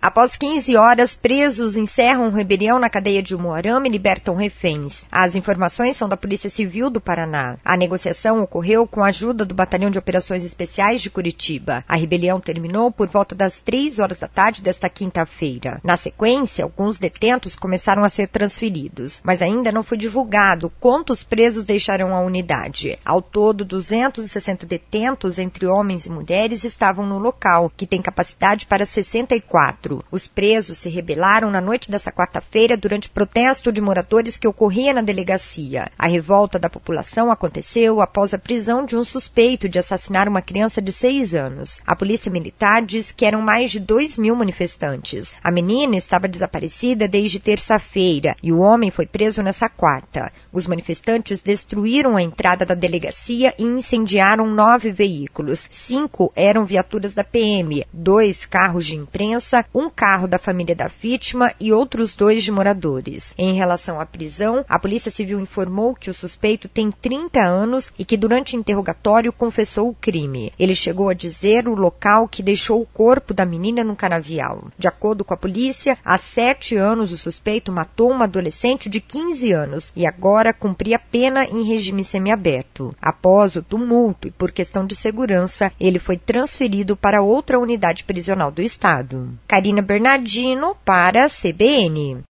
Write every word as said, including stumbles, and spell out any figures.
Após quinze horas, presos encerram rebelião na cadeia de Umuarama e libertam reféns. As informações são da Polícia Civil do Paraná. A negociação ocorreu com a ajuda do Batalhão de Operações Especiais de Curitiba. A rebelião terminou por volta das três horas da tarde desta quinta-feira. Na sequência, alguns detentos começaram a ser transferidos, mas ainda não foi divulgado quantos presos deixarão a unidade. Ao todo, duzentos e sessenta detentos, entre homens e mulheres, estavam no local, que tem capacidade para sessenta e quatro. Os presos se rebelaram na noite desta quarta-feira durante protesto de moradores que ocorria na delegacia. A revolta da população aconteceu após a prisão de um suspeito de assassinar uma criança de seis anos. A polícia militar diz que eram mais de dois mil manifestantes. A menina estava desaparecida desde terça-feira e o homem foi preso nessa quarta. Os manifestantes destruíram a entrada da delegacia e incendiaram nove veículos. Cinco eram viaturas da P M, dois carros de imprensa, um carro da família da vítima e outros dois de moradores. Em relação à prisão, a Polícia Civil informou que o suspeito tem trinta anos e que durante o interrogatório confessou o crime. Ele chegou a dizer o local que deixou o corpo da menina no canavial. De acordo com a polícia, há sete anos o suspeito matou uma adolescente de quinze anos e agora cumpria pena em regime semiaberto. Após o tumulto e por questão de segurança, ele foi transferido para outra unidade prisional do estado. Karina Bernardino para a C B N.